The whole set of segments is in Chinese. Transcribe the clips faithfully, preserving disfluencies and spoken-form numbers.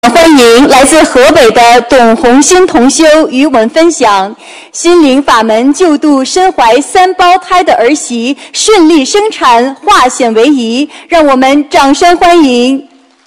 欢迎来自河北的董红星同修与我们分享心灵法门救度身怀三胞胎的儿媳顺利生产，化险为夷，让我们掌声欢迎。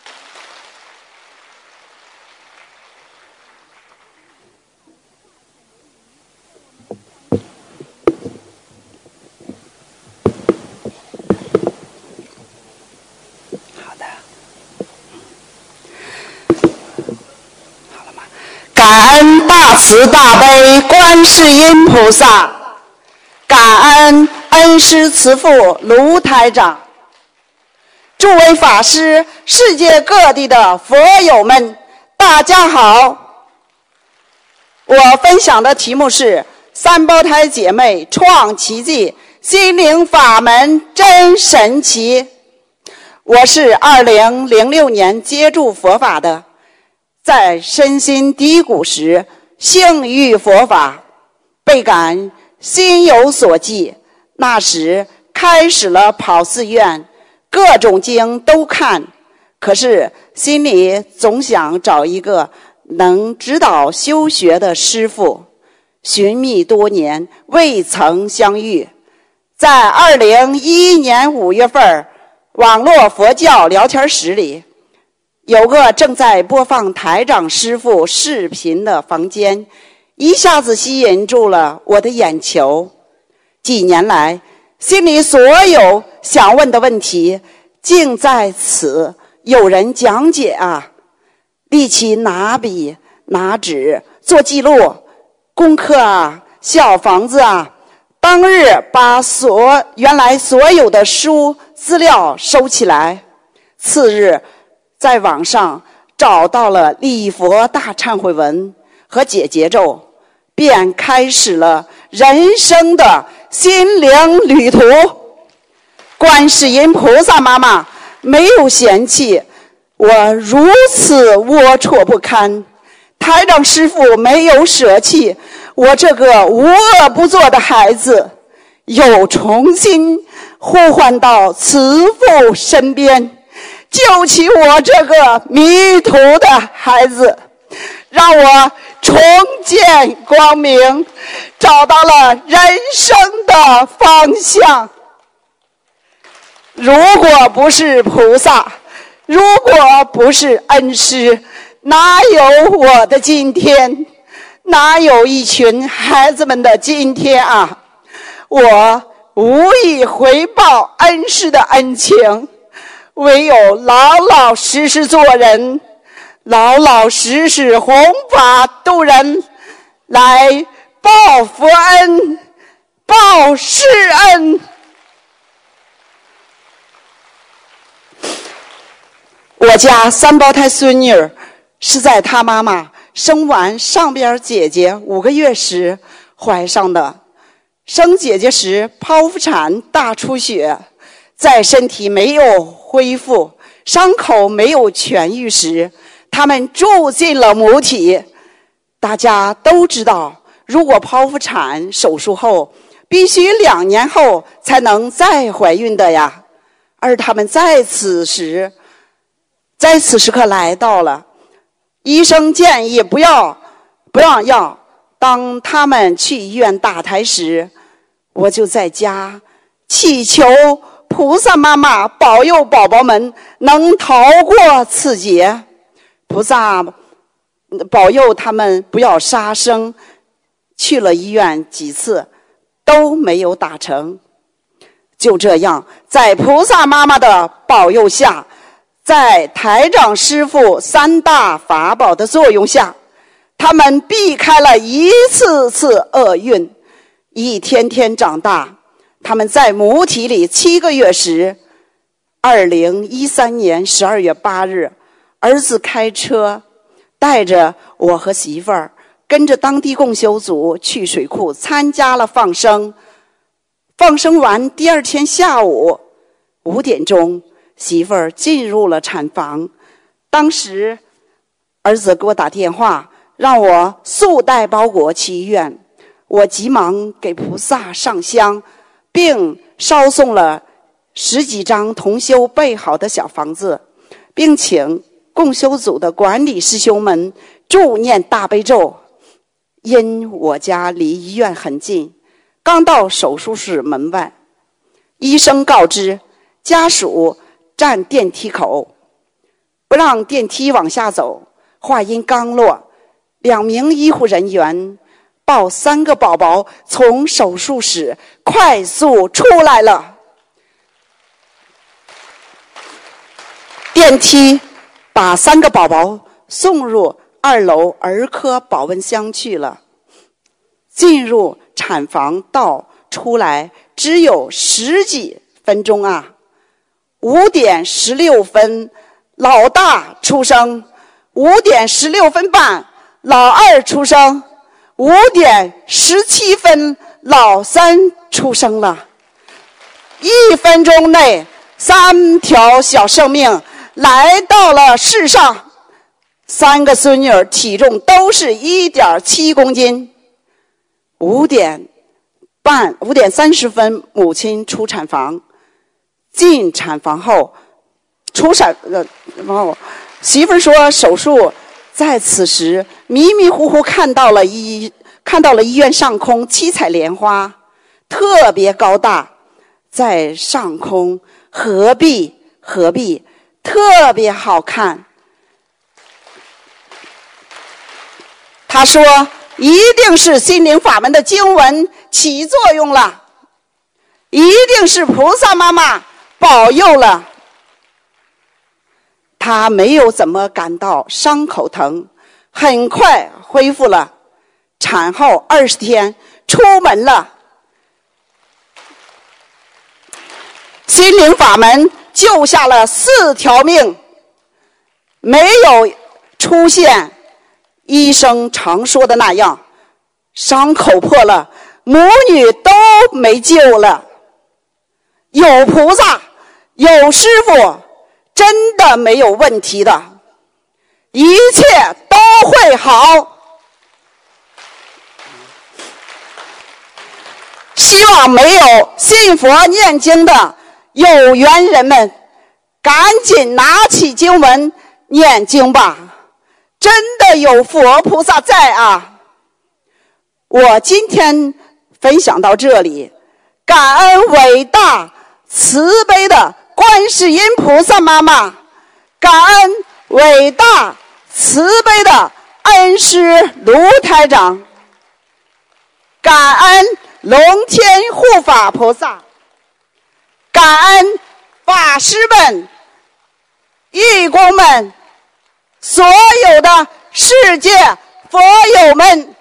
感恩大慈大悲观世音菩萨，感恩恩师慈父卢台长，诸位法师，世界各地的佛友们，大家好。我分享的题目是三胞胎姐妹创奇迹，心灵法门真神奇。我是二零零六年接触佛法的，在身心低谷时幸遇佛法，倍感心有所寄。那时开始了跑寺院，各种经都看，可是心里总想找一个能指导修学的师父，寻觅多年未曾相遇。在二零一一年五月份网络佛教聊天室里，有个正在播放台长师父视频的房间，一下子吸引住了我的眼球。几年来，心里所有想问的问题，竟在此有人讲解啊！立即拿笔拿纸做记录，功课啊，小房子啊，当日把所原来所有的书资料收起来。次日在网上找到了礼佛大忏悔文和解结咒，便开始了人生的心灵旅途。观世音菩萨妈妈没有嫌弃我如此龌龊不堪，台长师父没有舍弃我这个无恶不作的孩子，又重新呼唤到慈父身边，救起我这个迷途的孩子，让我重见光明，找到了人生的方向。如果不是菩萨，如果不是恩师，哪有我的今天？哪有一群孩子们的今天啊？我无以回报恩师的恩情，唯有老老实实做人，老老实实弘法度人，来报佛恩，报师恩。我家三胞胎孙女是在她妈妈生完上边姐姐五个月时怀上的。生姐姐时剖腹产大出血，在身体没有恢复，伤口没有痊愈时，他们住进了母体。大家都知道，如果剖腹产手术后必须两年后才能再怀孕的呀。而他们在此时在此时刻来到了，医生建议不要不让药。当他们去医院打胎时，我就在家祈求菩萨妈妈保佑宝宝们能逃过此劫，菩萨保佑他们不要杀生。去了医院几次都没有打成。就这样，在菩萨妈妈的保佑下，在台长师父三大法宝的作用下，他们避开了一次次厄运，一天天长大。他们在母体里七个月时，二零一三年十二月八日，儿子开车带着我和媳妇儿，跟着当地共修组去水库参加了放生。放生完第二天下午五点钟，媳妇儿进入了产房。当时儿子给我打电话，让我速带包裹去医院。我急忙给菩萨上香，并捎送了十几张同修备好的小房子，并请共修组的管理师兄们助念大悲咒。因我家离医院很近，刚到手术室门外，医生告知家属站电梯口，不让电梯往下走。话音刚落，两名医护人员抱三个宝宝从手术室快速出来了。电梯把三个宝宝送入二楼儿科保温箱去了。进入产房到出来只有十几分钟啊！五点十六分，老大出生；五点十六分半，老二出生；五点十七分，老三出生了。一分钟内，三条小生命来到了世上。三个孙女儿体重都是 一点七公斤。五点半，五点三十分，母亲出产房。进产房后，出产呃，然后媳妇儿说手术，在此时迷迷糊糊看到了医看到了医院上空七彩莲花，特别高大，在上空合璧合璧，特别好看。他说一定是心灵法门的经文起作用了，一定是菩萨妈妈保佑了。他没有怎么感到伤口疼，很快恢复了。产后二十天出门了。心灵法门救下了四条命，没有出现医生常说的那样，伤口破了，母女都没救了。有菩萨，有师父，真的没有问题的，一切都会好。希望没有信佛念经的有缘人们，赶紧拿起经文念经吧。真的有佛菩萨在啊！我今天分享到这里，感恩伟大慈悲的观世音菩萨妈妈，感恩伟大慈悲的恩师卢台长，感恩龙天护法菩萨，感恩法师们、义工们，所有的世界佛友们，